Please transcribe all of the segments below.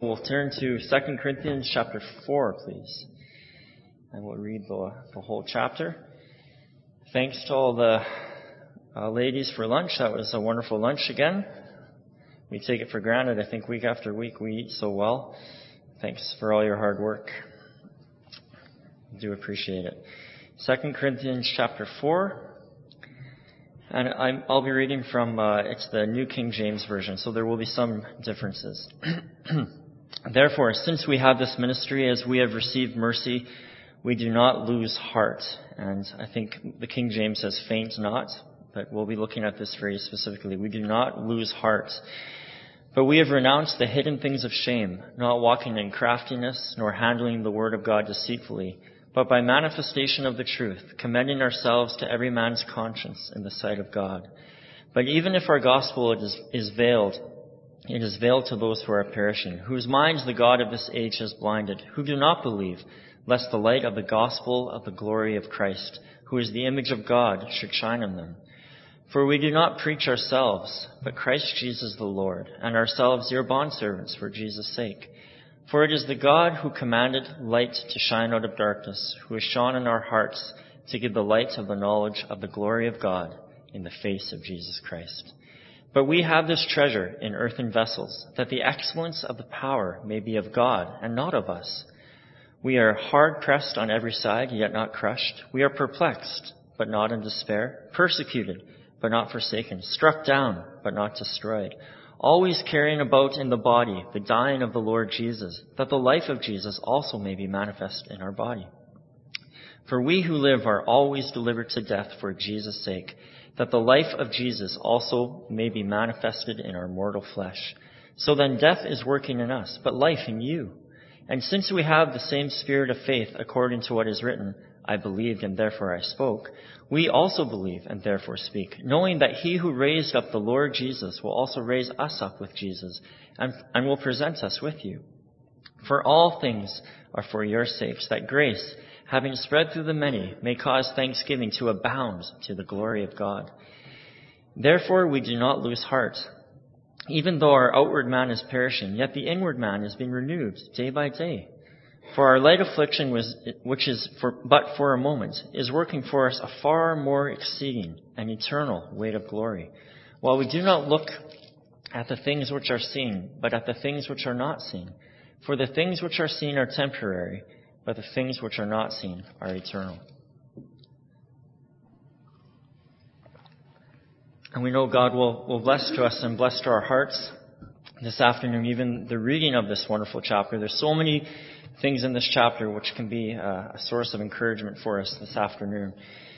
We'll turn to 2 Corinthians chapter 4, please. And we'll read the whole chapter. Thanks to all the ladies for lunch. That was a wonderful lunch again. We take it for granted. I think week after week we eat so well. Thanks for all your hard work. I do appreciate it. 2 Corinthians chapter 4. And I'll be reading from, it's the New King James Version, so there will be some differences. Therefore, since we have this ministry, as we have received mercy, we do not lose heart. And I think the King James says faint not, but we'll be looking at this very specifically. We do not lose heart. But we have renounced the hidden things of shame, not walking in craftiness, nor handling the word of God deceitfully, but by manifestation of the truth, commending ourselves to every man's conscience in the sight of God. But even if our gospel is veiled, it is veiled to those who are perishing, whose minds the God of this age has blinded, who do not believe, lest the light of the gospel of the glory of Christ, who is the image of God, should shine on them. For we do not preach ourselves, but Christ Jesus the Lord, and ourselves your bondservants for Jesus' sake. For it is the God who commanded light to shine out of darkness, who has shone in our hearts to give the light of the knowledge of the glory of God in the face of Jesus Christ. But we have this treasure in earthen vessels, that the excellence of the power may be of God and not of us. We are hard pressed on every side, yet not crushed. We are perplexed, but not in despair, persecuted, but not forsaken, struck down, but not destroyed. Always carrying about in the body the dying of the Lord Jesus, that the life of Jesus also may be manifest in our body. For we who live are always delivered to death for Jesus' sake, that the life of Jesus also may be manifested in our mortal flesh. So then death is working in us, but life in you. And since we have the same spirit of faith according to what is written, I believed and therefore I spoke, we also believe and therefore speak, knowing that he who raised up the Lord Jesus will also raise us up with Jesus and will present us with you. For all things are for your sakes, that grace, having spread through the many, may cause thanksgiving to abound to the glory of God. Therefore we do not lose heart. Even though our outward man is perishing, yet the inward man is being renewed day by day. For our light affliction, which is but for a moment, is working for us a far more exceeding and eternal weight of glory. While we do not look at the things which are seen, but at the things which are not seen. For the things which are seen are temporary, but the things which are not seen are eternal. And we know God will bless to us and bless to our hearts this afternoon, even the reading of this wonderful chapter. There's so many things in this chapter which can be a source of encouragement for us this afternoon.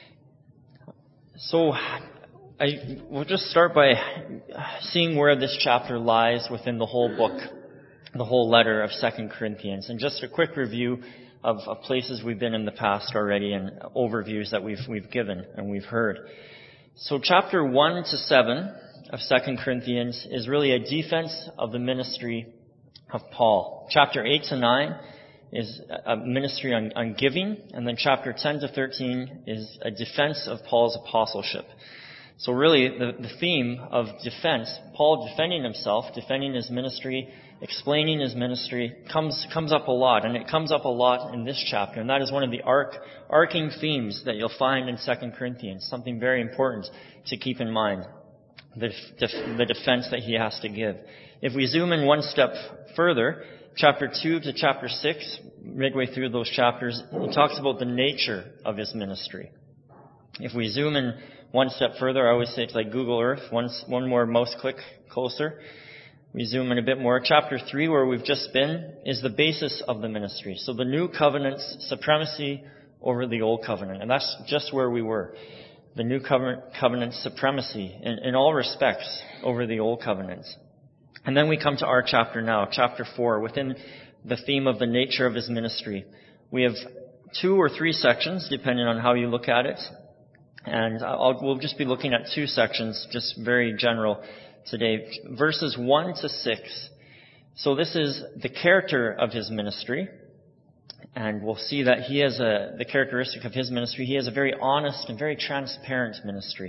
So we'll just start by seeing where this chapter lies within the whole book, the whole letter of 2 Corinthians. And just a quick review of places we've been in the past already and overviews that we've given and we've heard. So chapter 1 to 7 of 2 Corinthians is really a defense of the ministry of Paul. Chapter 8 to 9 is a ministry on giving, and then chapter 10 to 13 is a defense of Paul's apostleship. So really, the theme of defense, Paul defending himself, defending his ministry, explaining his ministry, comes up a lot, and it comes up a lot in this chapter, and that is one of the arcing themes that you'll find in 2 Corinthians, something very important to keep in mind, the defense that he has to give. If we zoom in one step further, chapter 2 to chapter 6, midway through those chapters, he talks about the nature of his ministry. If we zoom in one step further, I always say it's like Google Earth, one more mouse click closer. We zoom in a bit more. Chapter 3, where we've just been, is the basis of the ministry. So the new covenant's supremacy over the old covenant. And that's just where we were. The new covenant's supremacy in all respects over the old covenant. And then we come to our chapter now, chapter 4, within the theme of the nature of his ministry. We have 2 or 3 sections, depending on how you look at it. And we'll just be looking at 2 sections, just very general today. Verses 1 to 6. So this is the character of his ministry. And we'll see that he has the characteristic of his ministry. He has a very honest and very transparent ministry.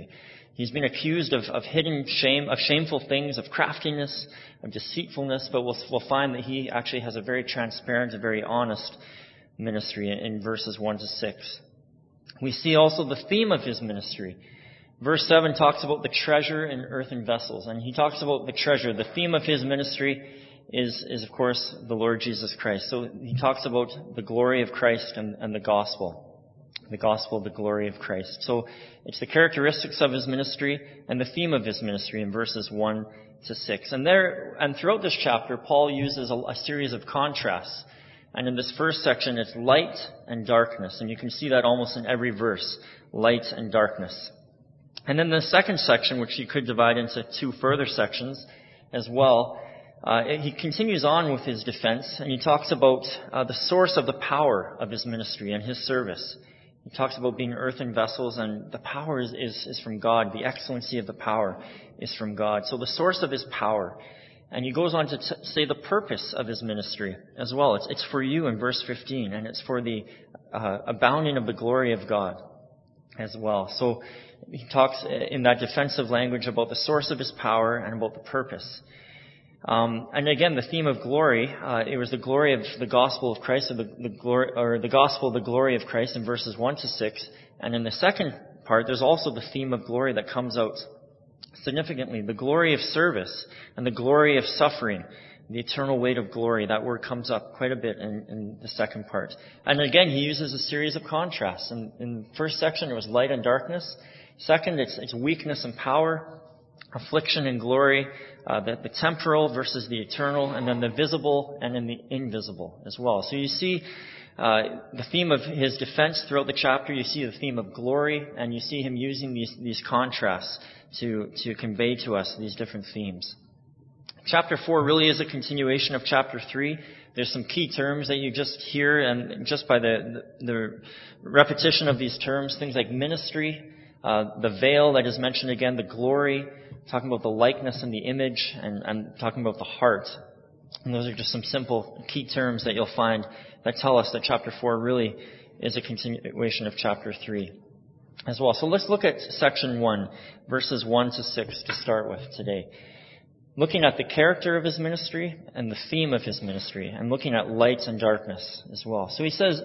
He's been accused of hidden shame, of shameful things, of craftiness, of deceitfulness, but we'll find that he actually has a very transparent, a very honest ministry in verses 1 to 6. We see also the theme of his ministry. Verse 7 talks about the treasure in earthen vessels, and he talks about the treasure. The theme of his ministry is of course, the Lord Jesus Christ. So he talks about the glory of Christ and the gospel. The gospel, the glory of Christ. So it's the characteristics of his ministry and the theme of his ministry in verses 1 to 6. And throughout this chapter, Paul uses a series of contrasts. And in this first section, it's light and darkness. And you can see that almost in every verse, light and darkness. And then the second section, which you could divide into two further sections as well, he continues on with his defense, and he talks about the source of the power of his ministry and his service. He talks about being earthen vessels, and the power is from God. The excellency of the power is from God. So the source of his power. And he goes on to say the purpose of his ministry as well. It's for you in verse 15, and it's for the abounding of the glory of God as well. So he talks in that defensive language about the source of his power and about the purpose. And again, the theme of glory, it was the glory of the gospel of Christ, or the gospel, the glory of Christ in verses 1 to 6. And in the second part, there's also the theme of glory that comes out significantly. The glory of service and the glory of suffering, the eternal weight of glory. That word comes up quite a bit in the second part. And again, he uses a series of contrasts. In the first section, it was light and darkness. Second, it's weakness and power, affliction and glory, the temporal versus the eternal, and then the visible and then the invisible as well. So you see the theme of his defense throughout the chapter. You see the theme of glory, and you see him using these contrasts to convey to us these different themes. Chapter 4 really is a continuation of chapter 3. There's some key terms that you just hear, and just by the repetition of these terms, things like ministry, the veil that is mentioned again, the glory, talking about the likeness and the image, and talking about the heart. And those are just some simple key terms that you'll find that tell us that chapter 4 really is a continuation of chapter 3 as well. So let's look at section 1, verses 1 to 6 to start with today. Looking at the character of his ministry and the theme of his ministry, and looking at light and darkness as well. So he says,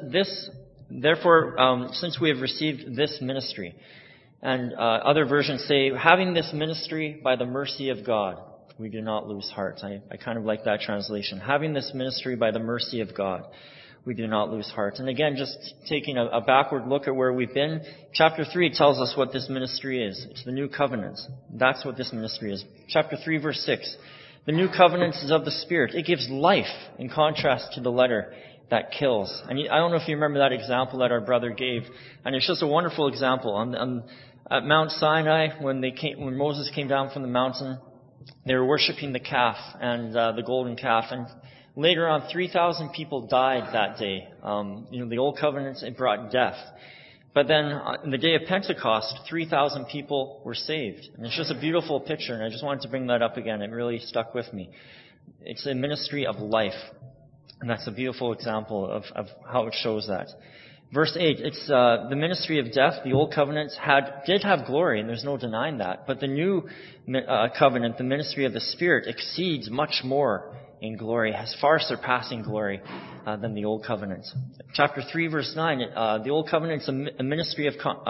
therefore, since we have received this ministry, and other versions say, having this ministry by the mercy of God, we do not lose heart. I kind of like that translation. Having this ministry by the mercy of God, we do not lose heart. And again, just taking a backward look at where we've been, chapter 3 tells us what this ministry is. It's the new covenant. That's what this ministry is. Chapter 3, verse 6. The new covenant is of the Spirit. It gives life in contrast to the letter that kills. And I don't know if you remember that example that our brother gave. And it's just a wonderful example. At Mount Sinai, when Moses came down from the mountain, they were worshiping the calf and the golden calf. And later on, 3,000 people died that day. The old covenant, it brought death. But then on the day of Pentecost, 3,000 people were saved. And it's just a beautiful picture, and I just wanted to bring that up again. It really stuck with me. It's a ministry of life. And that's a beautiful example of how it shows that. Verse 8, it's the ministry of death. The old covenant did have glory, and there's no denying that. But the new covenant, the ministry of the Spirit, exceeds much more in glory, has far surpassing glory than the old covenant. Chapter 3, verse 9, the old covenant is a ministry of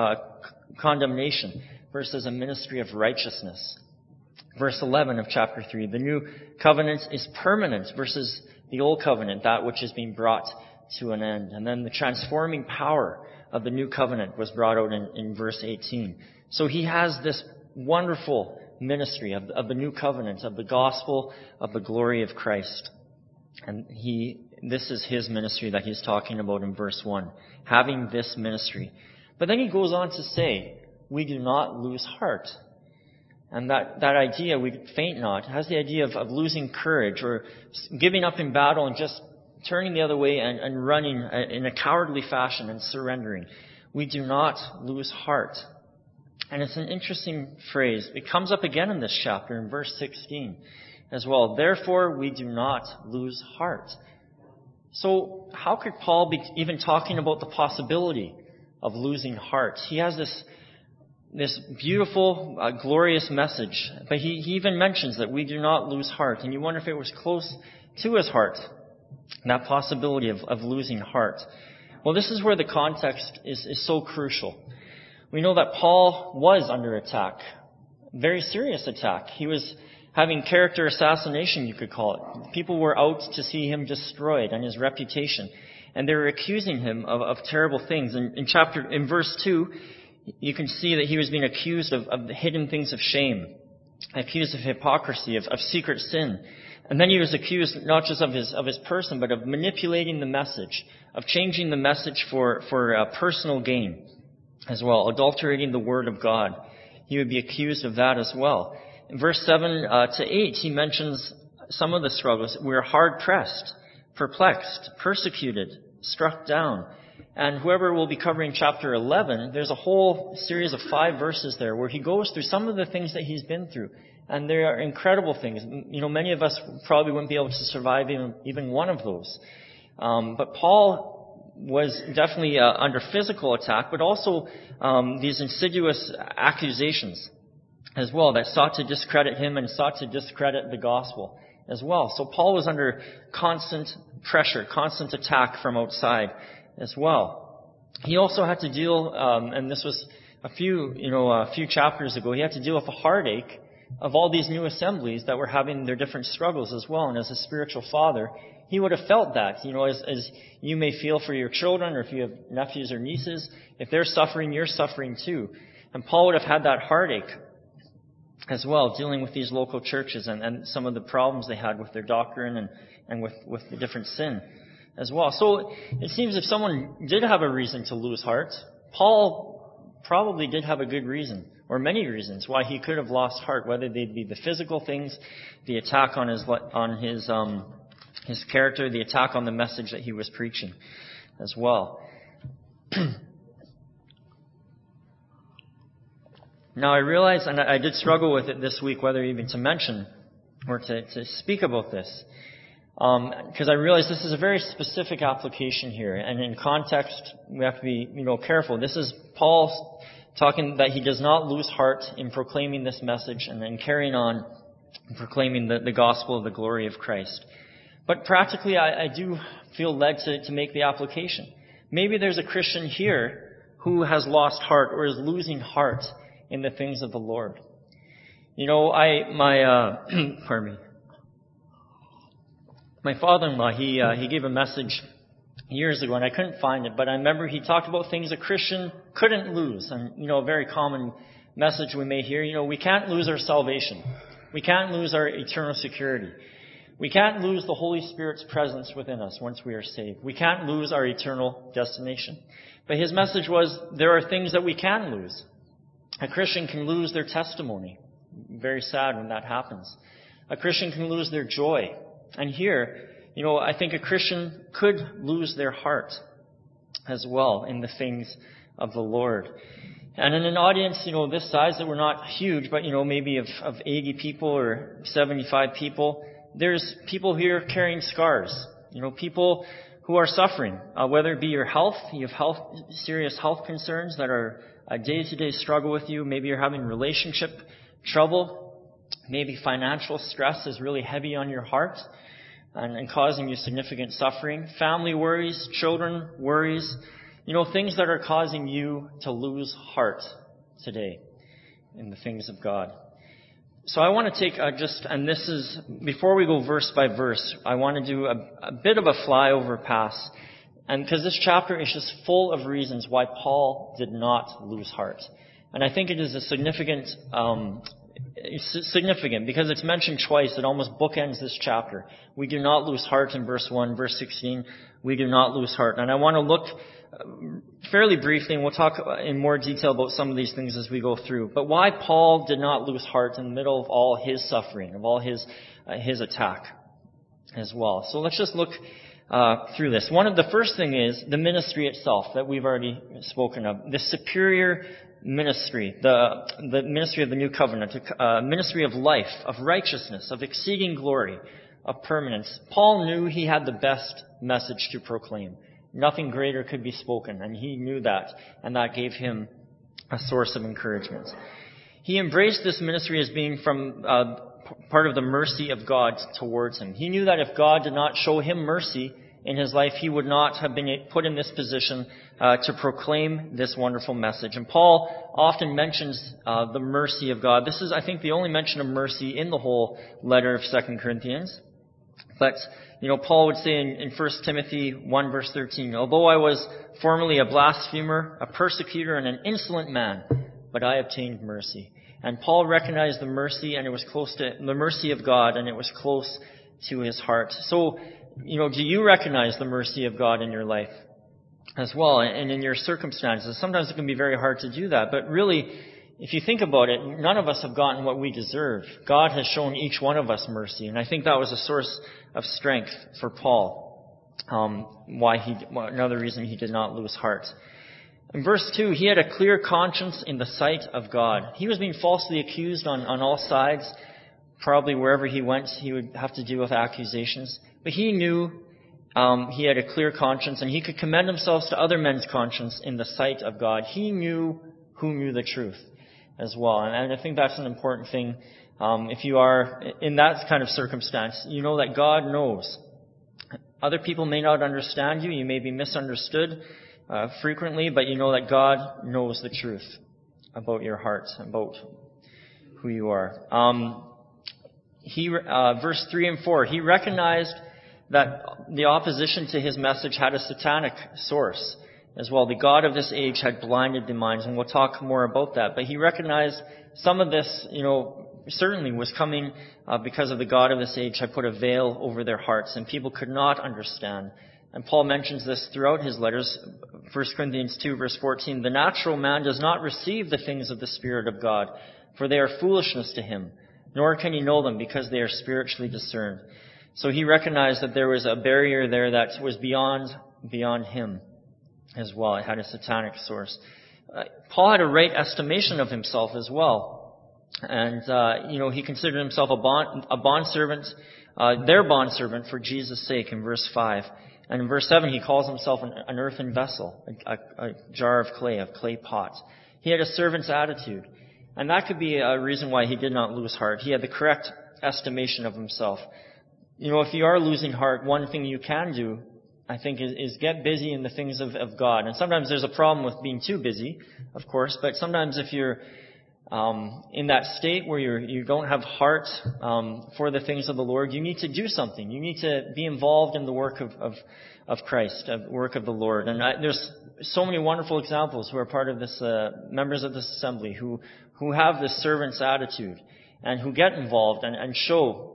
condemnation versus a ministry of righteousness. Verse 11 of chapter 3, the new covenant is permanent versus the old covenant, that which is being brought to an end. And then the transforming power of the new covenant was brought out in verse 18. So he has this wonderful ministry of the new covenant, of the gospel, of the glory of Christ. And this is his ministry that he's talking about in verse 1, having this ministry. But then he goes on to say, we do not lose heart. And that idea, we faint not, has the idea of losing courage or giving up in battle and just turning the other way and running in a cowardly fashion and surrendering. We do not lose heart. And it's an interesting phrase. It comes up again in this chapter in verse 16 as well. Therefore, we do not lose heart. So how could Paul be even talking about the possibility of losing heart? He has this beautiful, glorious message. But he even mentions that we do not lose heart. And you wonder if it was close to his heart, that possibility of losing heart. Well, this is where the context is so crucial. We know that Paul was under attack, very serious attack. He was having character assassination, you could call it. People were out to see him destroyed and his reputation. And they were accusing him of terrible things. In verse 2, you can see that he was being accused of hidden things of shame, accused of hypocrisy, of secret sin. And then he was accused not just of his person, but of manipulating the message, of changing the message for personal gain as well, adulterating the word of God. He would be accused of that as well. In verse 7 to 8, he mentions some of the struggles. We're hard pressed, perplexed, persecuted, struck down. And whoever will be covering chapter 11, there's a whole series of 5 verses there where he goes through some of the things that he's been through. And they are incredible things. You know, many of us probably wouldn't be able to survive even one of those. But Paul was definitely under physical attack, but also these insidious accusations as well that sought to discredit him and sought to discredit the gospel as well. So Paul was under constant pressure, constant attack from outside as well. He also had to deal, and this was a few chapters ago, he had to deal with a heartache of all these new assemblies that were having their different struggles as well. And as a spiritual father, he would have felt that, as you may feel for your children, or if you have nephews or nieces, if they're suffering, you're suffering too. And Paul would have had that heartache as well, dealing with these local churches and some of the problems they had with their doctrine and with the different sin as well. So it seems if someone did have a reason to lose heart, Paul probably did have a good reason, or many reasons why he could have lost heart, whether they'd be the physical things, the attack on his character, the attack on the message that he was preaching as well. Now I realize, and I did struggle with it this week, whether even to mention or to speak about this, because I realize this is a very specific application here, and in context we have to be, careful. This is Paul talking that he does not lose heart in proclaiming this message and then carrying on proclaiming the gospel of the glory of Christ. But practically, I do feel led to make the application. Maybe there's a Christian here who has lost heart or is losing heart in the things of the Lord. Pardon me. My father-in-law, he gave a message years ago, and I couldn't find it, but I remember he talked about things a Christian couldn't lose. And, a very common message we may hear, we can't lose our salvation. We can't lose our eternal security. We can't lose the Holy Spirit's presence within us once we are saved. We can't lose our eternal destination. But his message was, there are things that we can lose. A Christian can lose their testimony. Very sad when that happens. A Christian can lose their joy. And here, I think a Christian could lose their heart as well in the things of the Lord. And in an audience, this size, that we're not huge, but, maybe of 80 people or 75 people, there's people here carrying scars. People who are suffering, whether it be your health, you have serious health concerns that are a day-to-day struggle with you. Maybe you're having relationship trouble. Maybe financial stress is really heavy on your heart and causing you significant suffering. Family worries, children worries, things that are causing you to lose heart today in the things of God. So I want to take and this is, before we go verse by verse, I want to do a bit of a flyover pass. And because this chapter is just full of reasons why Paul did not lose heart. And I think it is significant because it's mentioned twice. It almost bookends this chapter. We do not lose heart in verse 1, verse 16. We do not lose heart. And I want to look fairly briefly, and we'll talk in more detail about some of these things as we go through. But why Paul did not lose heart in the middle of all his suffering, of all his attack as well. So let's just look through this. The first thing is the ministry itself that we've already spoken of. The superior ministry, the ministry of the new covenant, ministry of life, of righteousness, of exceeding glory, of permanence. Paul knew he had the best message to proclaim. Nothing greater could be spoken, and he knew that, and that gave him a source of encouragement. He embraced this ministry as being from part of the mercy of God towards him. He knew that if God did not show him mercy in his life, he would not have been put in this position to proclaim this wonderful message. And Paul often mentions the mercy of God. This is, I think, the only mention of mercy in the whole letter of 2 Corinthians. But, Paul would say in 1 Timothy 1 verse 13, although I was formerly a blasphemer, a persecutor, and an insolent man, but I obtained mercy. And Paul recognized the mercy, and it was close to the mercy of God, and it was close to his heart. So, do you recognize the mercy of God in your life as well, and in your circumstances? Sometimes it can be very hard to do that, but really, if you think about it, none of us have gotten what we deserve. God has shown each one of us mercy, and I think that was a source of strength for Paul. Another reason he did not lose heart. In verse 2, he had a clear conscience in the sight of God. He was being falsely accused on all sides. Probably wherever he went, he would have to deal with accusations. But he knew he had a clear conscience, and he could commend himself to other men's conscience in the sight of God. He knew who knew the truth as well. And I think that's an important thing. If you are in that kind of circumstance, you know that God knows. Other people may not understand you. You may be misunderstood frequently, but you know that God knows the truth about your heart, about who you are. Verse 3 and 4, he recognized that the opposition to his message had a satanic source as well. The god of this age had blinded the minds, and we'll talk more about that. But he recognized some of this, certainly was coming because of the god of this age had put a veil over their hearts, and people could not understand. And Paul mentions this throughout his letters. 1 Corinthians 2 verse 14, the natural man does not receive the things of the Spirit of God, for they are foolishness to him, nor can he know them because they are spiritually discerned. So he recognized that there was a barrier there that was beyond him as well. It had a satanic source. Paul had a right estimation of himself as well. And, he considered himself a bondservant, their bondservant for Jesus' sake in verse 5. And in verse 7, he calls himself an earthen vessel, a jar of clay, a clay pot. He had a servant's attitude. And that could be a reason why he did not lose heart. He had the correct estimation of himself. If you are losing heart, one thing you can do, I think, is get busy in the things of God. And sometimes there's a problem with being too busy, of course, but sometimes if you're in that state where you don't have heart for the things of the Lord, you need to do something. You need to be involved in the work of Christ, the work of the Lord. And there's so many wonderful examples who are part of this, members of this assembly who have this servant's attitude and who get involved and show,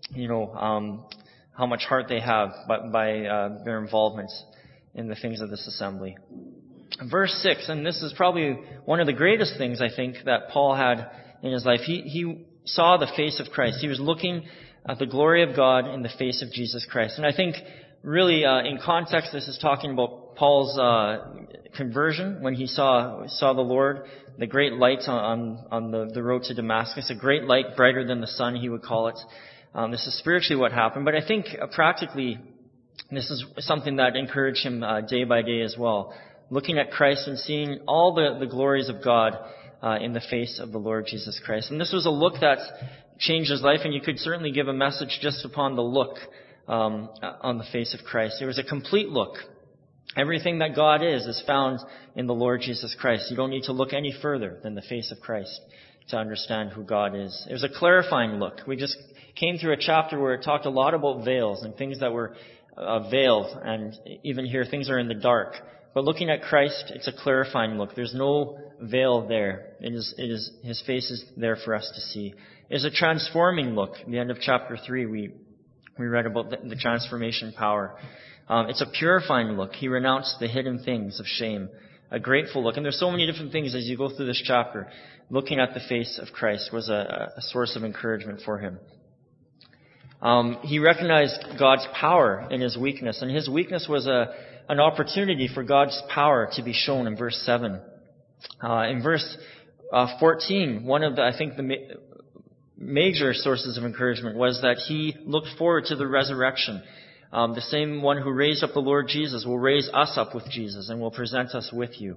how much heart they have by their involvement in the things of this assembly. Verse 6, and this is probably one of the greatest things, I think, that Paul had in his life. He saw the face of Christ. He was looking at the glory of God in the face of Jesus Christ. And I think, really, in context, this is talking about Paul's conversion when he saw the Lord, the great light on the road to Damascus, a great light brighter than the sun, he would call it. This is spiritually what happened, but I think practically this is something that encouraged him day by day as well. Looking at Christ and seeing all the glories of God in the face of the Lord Jesus Christ. And this was a look that changed his life, and you could certainly give a message just upon the look on the face of Christ. It was a complete look. Everything that God is found in the Lord Jesus Christ. You don't need to look any further than the face of Christ to understand who God is. It was a clarifying look. We just came through a chapter where it talked a lot about veils and things that were veiled, and even here things are in the dark. But looking at Christ, it's a clarifying look. There's no veil there. It is His face is there for us to see. It's a transforming look. At the end of chapter 3, we read about the transformation power. It's a purifying look. He renounced the hidden things of shame. A grateful look. And there's so many different things as you go through this chapter. Looking at the face of Christ was a source of encouragement for him. He recognized God's power in his weakness, and his weakness was an opportunity for God's power to be shown in verse 7. In verse 14, one of the major sources of encouragement was that he looked forward to the resurrection. The same one who raised up the Lord Jesus will raise us up with Jesus and will present us with you.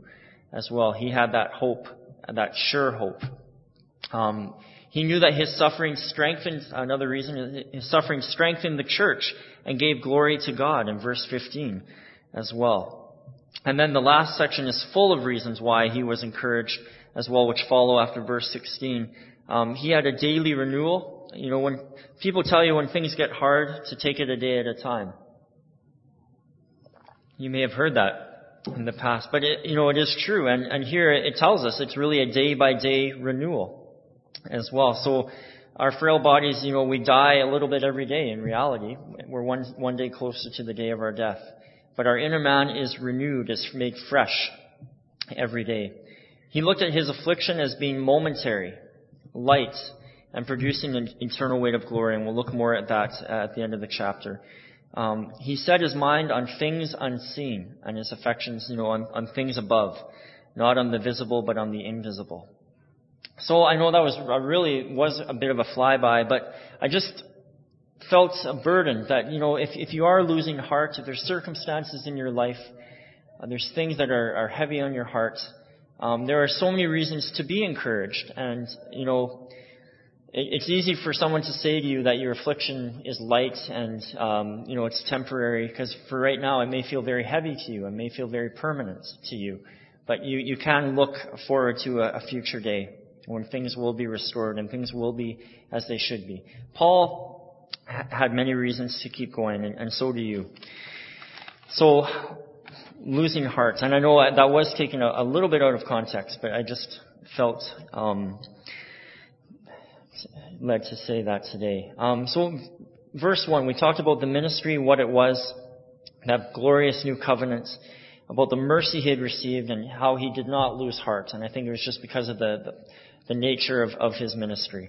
as well. He had that hope, that sure hope. He knew that his suffering strengthened, another reason, his suffering strengthened the church and gave glory to God in verse 15 as well. And then the last section is full of reasons why he was encouraged as well, which follow after verse 16. He had a daily renewal. When people tell you when things get hard to take it a day at a time. You may have heard that in the past, but it is true. And here it tells us it's really a day-by-day renewal as well. So our frail bodies, we die a little bit every day in reality. We're one day closer to the day of our death. But our inner man is renewed, is made fresh every day. He looked at his affliction as being momentary, light, and producing an eternal weight of glory. And we'll look more at that at the end of the chapter. He set his mind on things unseen and his affections, on things above, not on the visible, but on the invisible. So I know that was a bit of a flyby, but I just felt a burden that, if you are losing heart, if there's circumstances in your life, there's things that are heavy on your heart, there are so many reasons to be encouraged. And, it's easy for someone to say to you that your affliction is light and, it's temporary, because for right now it may feel very heavy to you. It may feel very permanent to you. But you can look forward to a future day when things will be restored and things will be as they should be. Paul had many reasons to keep going, and so do you. So, losing heart. And I know that was taken a little bit out of context, but I just felt led to say that today. So, verse 1, we talked about the ministry, what it was, that glorious new covenant, about the mercy he had received and how he did not lose heart. And I think it was just because of the nature of his ministry.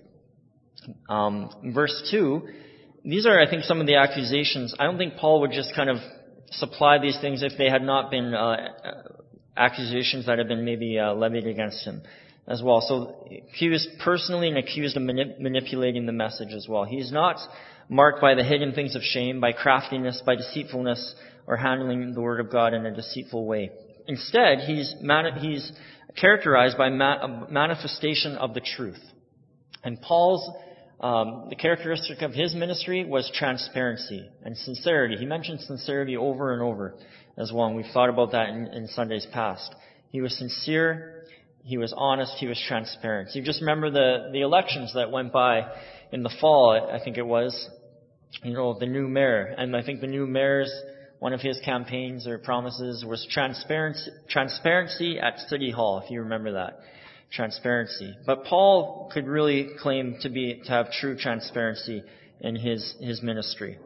Verse 2, these are, I think, some of the accusations. I don't think Paul would just kind of supply these things if they had not been accusations that had been maybe levied against him as well. So he was personally accused of manipulating the message as well. He's not marked by the hidden things of shame, by craftiness, by deceitfulness, or handling the word of God in a deceitful way. Instead, he's characterized by a manifestation of the truth. And Paul's, the characteristic of his ministry was transparency and sincerity. He mentioned sincerity over and over as well, and we've thought about that in Sundays past. He was sincere, he was honest, he was transparent. So you just remember the elections that went by in the fall, I think it was, the new mayor. And I think the new mayor's, one of his campaigns or promises was transparency at City Hall, if you remember that. Transparency. But Paul could really claim to have true transparency in his ministry.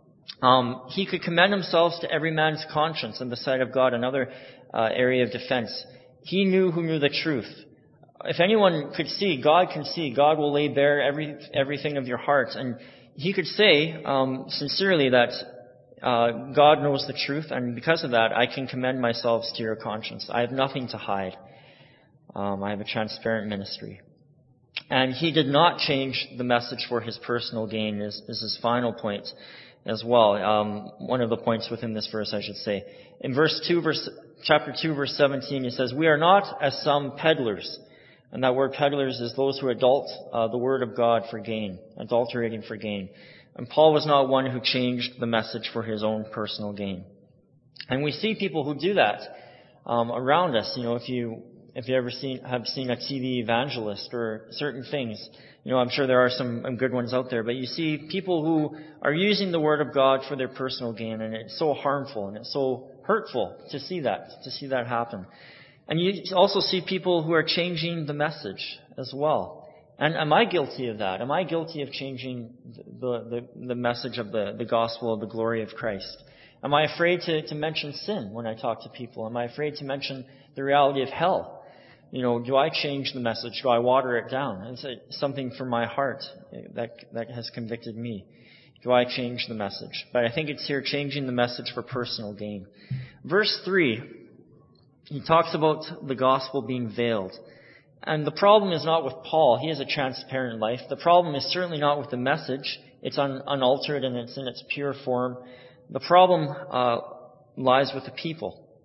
He could commend himself to every man's conscience in the sight of God, another area of defense. He knew who knew the truth. If anyone could see, God can see. God will lay bare everything of your heart. And he could say sincerely that God knows the truth, and because of that, I can commend myself to your conscience. I have nothing to hide. I have a transparent ministry. And he did not change the message for his personal gain, is his final point as well. One of the points within this verse, I should say. In chapter 2, verse 17, it says, "We are not as some peddlers." And that word peddlers is those who adult the word of God for gain, adulterating for gain. And Paul was not one who changed the message for his own personal gain. And we see people who do that around us. If you ever have seen a TV evangelist or certain things, I'm sure there are some good ones out there, but you see people who are using the word of God for their personal gain, and it's so harmful and it's so hurtful to see that happen. And you also see people who are changing the message as well. And am I guilty of that? Am I guilty of changing the message of the gospel of the glory of Christ? Am I afraid to mention sin when I talk to people? Am I afraid to mention the reality of hell? Do I change the message? Do I water it down? Is it something from my heart that has convicted me? Do I change the message? But I think it's here changing the message for personal gain. Verse 3, he talks about the gospel being veiled. And the problem is not with Paul. He has a transparent life. The problem is certainly not with the message. It's unaltered and it's in its pure form. The problem lies with the people.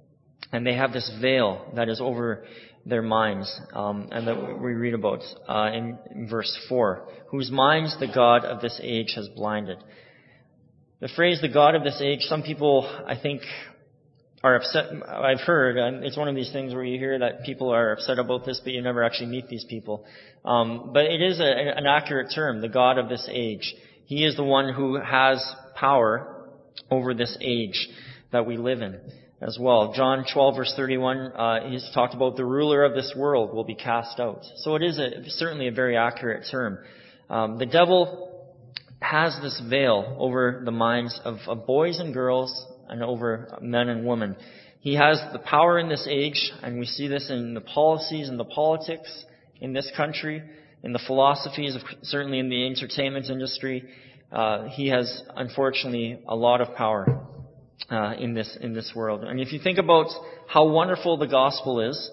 And they have this veil that is over their minds, and that we read about in verse 4, whose minds the God of this age has blinded. The phrase, the God of this age, some people, I think, are upset. I've heard, and it's one of these things where you hear that people are upset about this, but you never actually meet these people. But it is an accurate term, the God of this age. He is the one who has power over this age that we live in as well. John 12 verse 31, he's talked about the ruler of this world will be cast out. So it is certainly a very accurate term. The devil has this veil over the minds of boys and girls and over men and women. He has the power in this age, and we see this in the policies and the politics in this country, in the philosophies, certainly in the entertainment industry. He has, unfortunately, a lot of power in this world. And if you think about how wonderful the gospel is,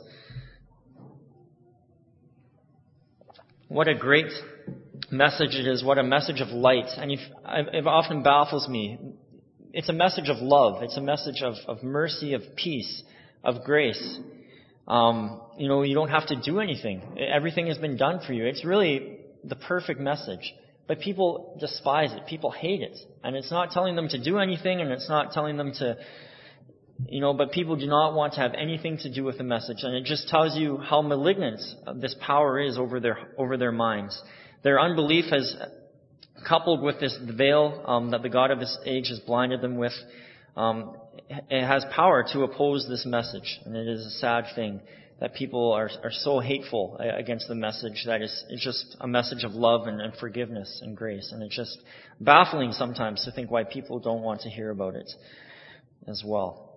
what a great message it is, what a message of light. And it often baffles me. It's a message of love. It's a message of mercy, of peace, of grace. You don't have to do anything. Everything has been done for you. It's really the perfect message. But people despise it. People hate it. And it's not telling them to do anything, and it's not telling them to, but people do not want to have anything to do with the message. And it just tells you how malignant this power is over their minds. Their unbelief has, coupled with this veil that the God of this age has blinded them with, it has power to oppose this message. And it is a sad thing that people are so hateful against the message that it's just a message of love and forgiveness and grace. And it's just baffling sometimes to think why people don't want to hear about it as well.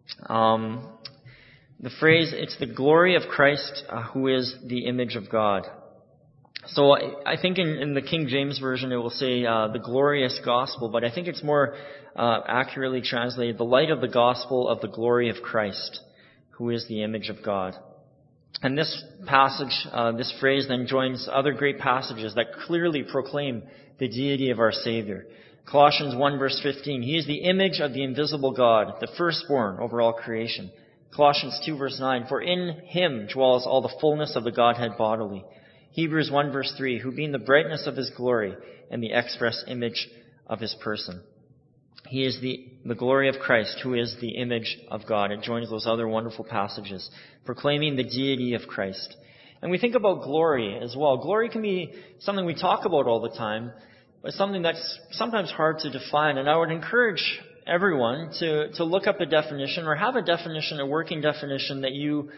The phrase, it's the glory of Christ who is the image of God. So I think in the King James Version it will say the glorious gospel, but I think it's more accurately translated, the light of the gospel of the glory of Christ, who is the image of God. And this passage, this phrase then joins other great passages that clearly proclaim the deity of our Savior. Colossians 1 verse 15, He is the image of the invisible God, the firstborn over all creation. Colossians 2 verse 9, for in Him dwells all the fullness of the Godhead bodily. Hebrews 1 verse 3, who being the brightness of His glory and the express image of His person. He is the glory of Christ, who is the image of God. It joins those other wonderful passages, proclaiming the deity of Christ. And we think about glory as well. Glory can be something we talk about all the time, but something that's sometimes hard to define. And I would encourage everyone to look up a definition or have a definition, a working definition that you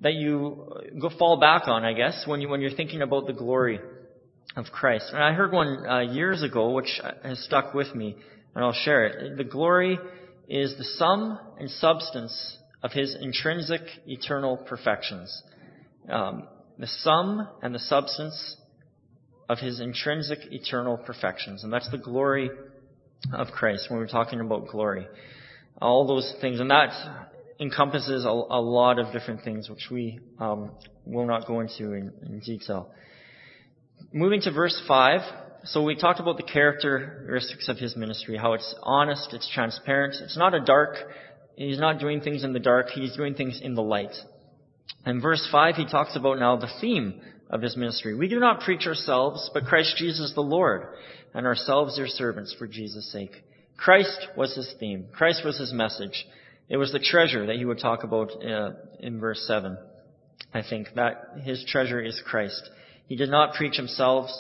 go fall back on, I guess, when you're thinking about the glory of Christ. And I heard one years ago, which has stuck with me, and I'll share it. The glory is the sum and substance of His intrinsic eternal perfections. The sum and the substance of His intrinsic eternal perfections. And that's the glory of Christ when we're talking about glory. All those things. And that encompasses a lot of different things, which we will not go into in detail. Moving to verse 5. So we talked about the characteristics of His ministry, how it's honest, it's transparent. It's not He's not doing things in the dark. He's doing things in the light. And verse 5, He talks about now the theme of His ministry. We do not preach ourselves, but Christ Jesus the Lord, and ourselves your servants for Jesus' sake. Christ was His theme. Christ was His message. It was the treasure that He would talk about in verse 7. I think that His treasure is Christ. He did not preach themselves,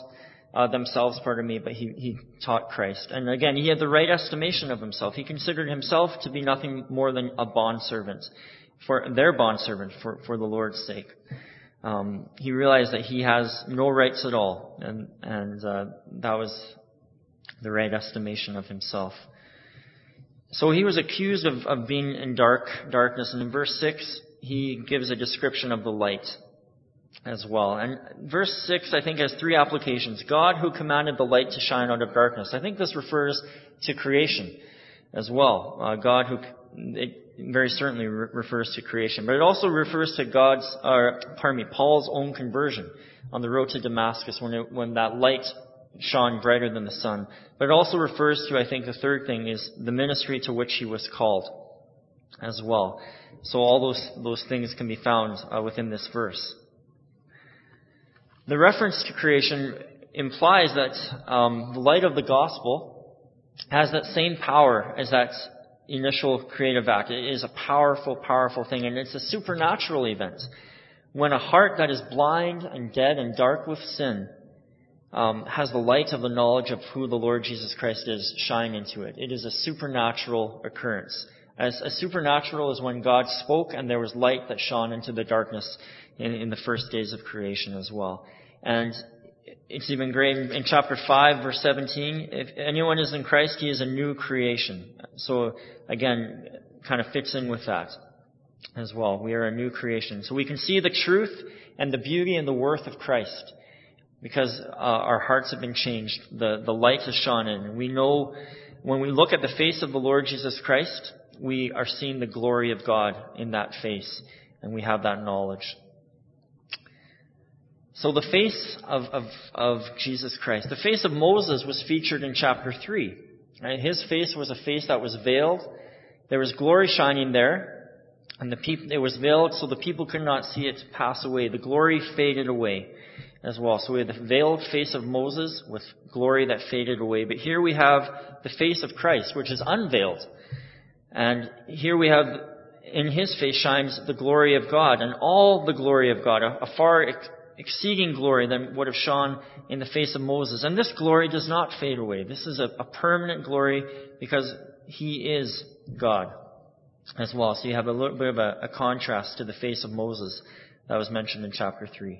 but he taught Christ. And again, He had the right estimation of Himself. He considered Himself to be nothing more than a bondservant, for the Lord's sake. He realized that He has no rights at all, and that was the right estimation of Himself. So He was accused of being in darkness, and in verse 6, He gives a description of the light as well. And verse 6, I think, has three applications. God who commanded the light to shine out of darkness. I think this refers to creation as well. It very certainly refers to creation. But it also refers to Paul's own conversion on the road to Damascus when that light shone brighter than the sun. But it also refers to, I think, the third thing is the ministry to which he was called. as well. So all those things can be found within this verse. The reference to creation implies that the light of the gospel has that same power as that initial creative act. It is a powerful, powerful thing, and it's a supernatural event. When a heart that is blind and dead and dark with sin has the light of the knowledge of who the Lord Jesus Christ is shine into it. It is a supernatural occurrence. As supernatural as when God spoke and there was light that shone into the darkness in the first days of creation as well. And it's even great in chapter 5, verse 17, if anyone is in Christ, he is a new creation. So again, kind of fits in with that as well. We are a new creation. So we can see the truth and the beauty and the worth of Christ because our hearts have been changed. The light has shone in. And we know when we look at the face of the Lord Jesus Christ, we are seeing the glory of God in that face. And we have that knowledge. So the face of Jesus Christ, the face of Moses was featured in chapter 3. Right? His face was a face that was veiled. There was glory shining there, and it was veiled so the people could not see it pass away. The glory faded away as well. So we had the veiled face of Moses with glory that faded away. But here we have the face of Christ, which is unveiled. And here we have, in his face shines the glory of God, and all the glory of God, a far exceeding glory than would have shone in the face of Moses. And this glory does not fade away. This is a permanent glory because he is God as well. So you have a little bit of a contrast to the face of Moses that was mentioned in chapter 3.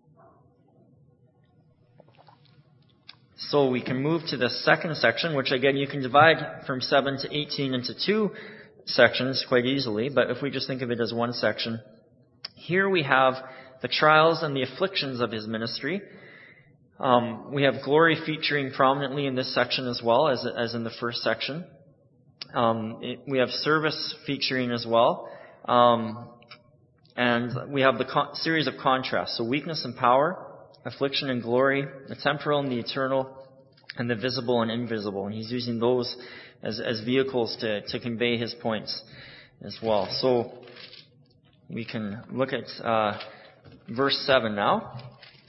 So we can move to the second section, which again you can divide from 7 to 18 into two sections quite easily. But if we just think of it as one section, here we have the trials and the afflictions of his ministry. We have glory featuring prominently in this section as well as in the first section. We have service featuring as well. And we have the series of contrasts. So weakness and power, affliction and glory, the temporal and the eternal, and the visible and invisible. And he's using those as vehicles to convey his points as well. So we can look at verse 7 now.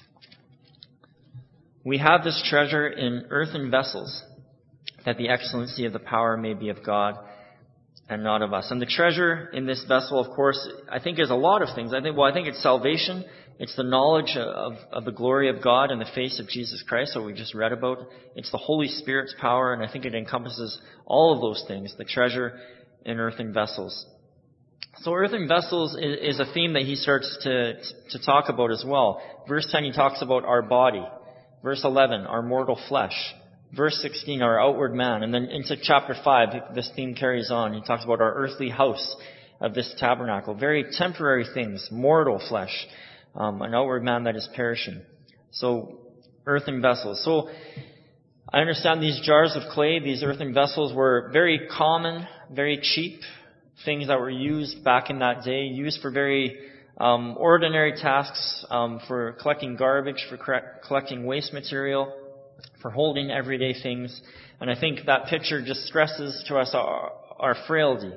We have this treasure in earthen vessels, that the excellency of the power may be of God and not of us. And the treasure in this vessel, of course, I think is a lot of things. I think it's salvation. It's the knowledge of the glory of God in the face of Jesus Christ, that we just read about. It's the Holy Spirit's power, and I think it encompasses all of those things, the treasure in earthen vessels. So earthen vessels is a theme that he starts to talk about as well. Verse 10, he talks about our body. Verse 11, our mortal flesh. Verse 16, our outward man. And then into chapter 5, this theme carries on. He talks about our earthly house of this tabernacle. Very temporary things, mortal flesh, an outward man that is perishing. So earthen vessels. So I understand these jars of clay, these earthen vessels were very common, very cheap, things that were used back in that day, used for very ordinary tasks, for collecting garbage, for collecting waste material, for holding everyday things. And I think that picture just stresses to us our frailty,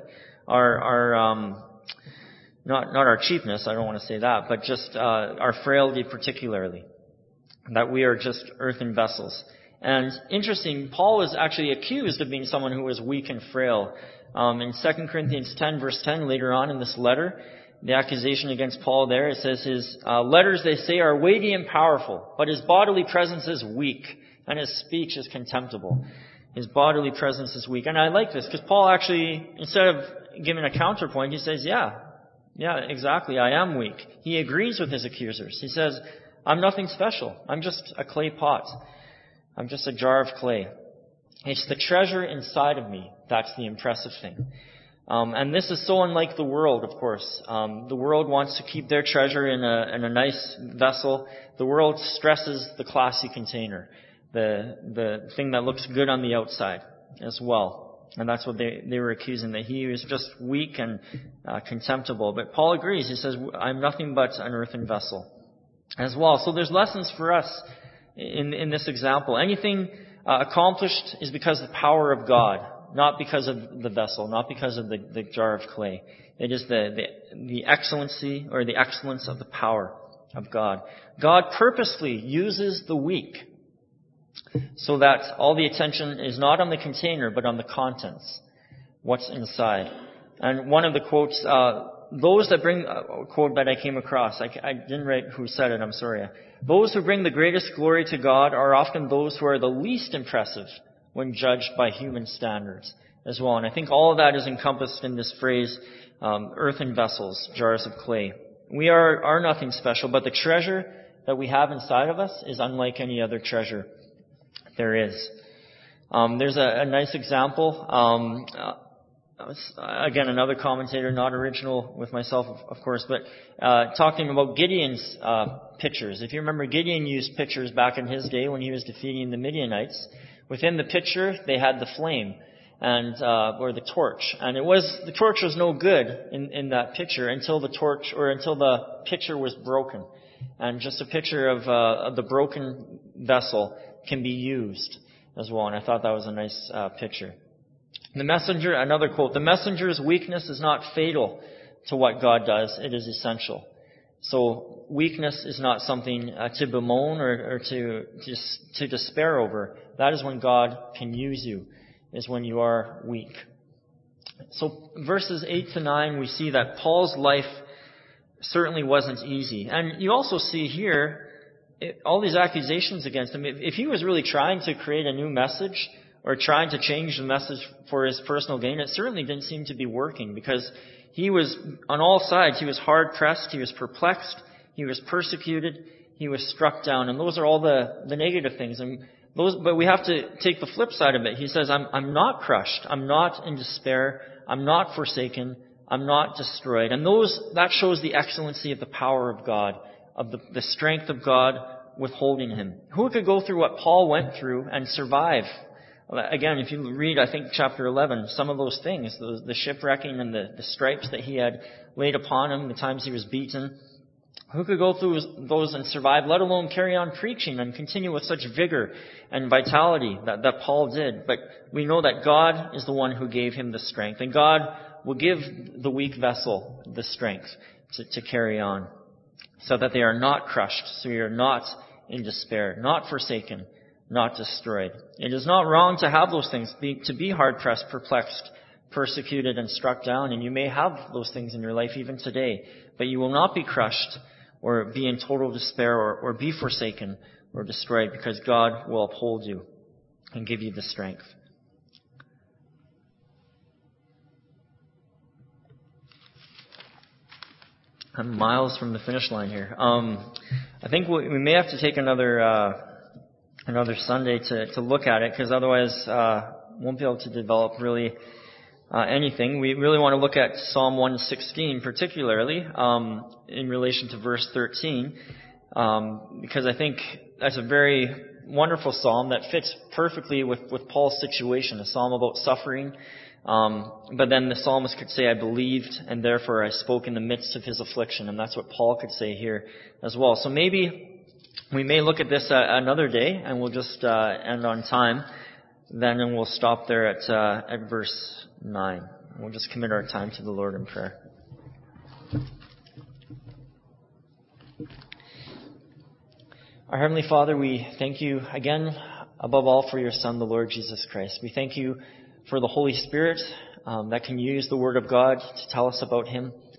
our not our cheapness, I don't want to say that, but just our frailty particularly, that we are just earthen vessels. And interesting, Paul was actually accused of being someone who was weak and frail. In 2 Corinthians 10, verse 10, later on in this letter, the accusation against Paul there, it says his letters, they say, are weighty and powerful, but his bodily presence is weak, and his speech is contemptible. His bodily presence is weak. And I like this, because Paul actually, instead of giving a counterpoint, he says, yeah, exactly, I am weak. He agrees with his accusers. He says, I'm nothing special. I'm just a clay pot. I'm just a jar of clay. It's the treasure inside of me that's the impressive thing. And this is so unlike the world, of course. The world wants to keep their treasure in a nice vessel. The world stresses the classy container, the thing that looks good on the outside as well. And that's what they were accusing, that he was just weak and contemptible. But Paul agrees. He says, I'm nothing but an earthen vessel as well. So there's lessons for us in this example. Anything accomplished is because of the power of God. not because of the vessel, not because of the jar of clay. It is the excellency or the excellence of the power of God. God purposely uses the weak so that all the attention is not on the container but on the contents, what's inside. And one of the quotes, those that bring, a quote that I came across, I didn't write who said it, I'm sorry. Those who bring the greatest glory to God are often those who are the least impressive when judged by human standards as well. And I think all of that is encompassed in this phrase, earthen vessels, jars of clay. We are nothing special, but the treasure that we have inside of us is unlike any other treasure there is. There's a nice example. Again, another commentator, not original with myself, of course, but talking about Gideon's pitchers. If you remember, Gideon used pitchers back in his day when he was defeating the Midianites. Within the pitcher, they had the flame and or the torch, and the torch was no good in that pitcher until the pitcher was broken, and just a picture of the broken vessel can be used as well. And I thought that was a nice picture. The messenger, another quote, the messenger's weakness is not fatal to what God does. It is essential. So weakness is not something to bemoan or to despair over. That is when God can use you, is when you are weak. So verses 8 to 9, we see that Paul's life certainly wasn't easy. And you also see here all these accusations against him. If he was really trying to create a new message or trying to change the message for his personal gain, it certainly didn't seem to be working, because he was, on all sides, he was hard-pressed, he was perplexed, he was persecuted, he was struck down. And those are all the negative things. But we have to take the flip side of it. He says, I'm not crushed, I'm not in despair, I'm not forsaken, I'm not destroyed. And that shows the excellency of the power of God, of the strength of God withholding him. Who could go through what Paul went through and survive? Again, if you read, I think, chapter 11, some of those things, the shipwrecking and the stripes that he had laid upon him, the times he was beaten, who could go through those and survive, let alone carry on preaching and continue with such vigor and vitality that Paul did? But we know that God is the one who gave him the strength, and God will give the weak vessel the strength to carry on, so that they are not crushed, so you are not in despair, not forsaken, not destroyed. It is not wrong to have those things, to be hard-pressed, perplexed, persecuted, and struck down. And you may have those things in your life even today. But you will not be crushed or be in total despair or be forsaken or destroyed, because God will uphold you and give you the strength. I'm miles from the finish line here. I think we may have to take another Sunday to look at it, because otherwise won't be able to develop really anything. We really want to look at Psalm 116 particularly in relation to verse 13, because I think that's a very wonderful psalm that fits perfectly with Paul's situation, a psalm about suffering. But then the psalmist could say, I believed, and therefore I spoke in the midst of his affliction. And that's what Paul could say here as well. So maybe we may look at this another day, and we'll just end on time then, and we'll stop there at verse 9. We'll just commit our time to the Lord in prayer. Our Heavenly Father, we thank you again, above all, for your Son, the Lord Jesus Christ. We thank you for the Holy Spirit that can use the Word of God to tell us about him.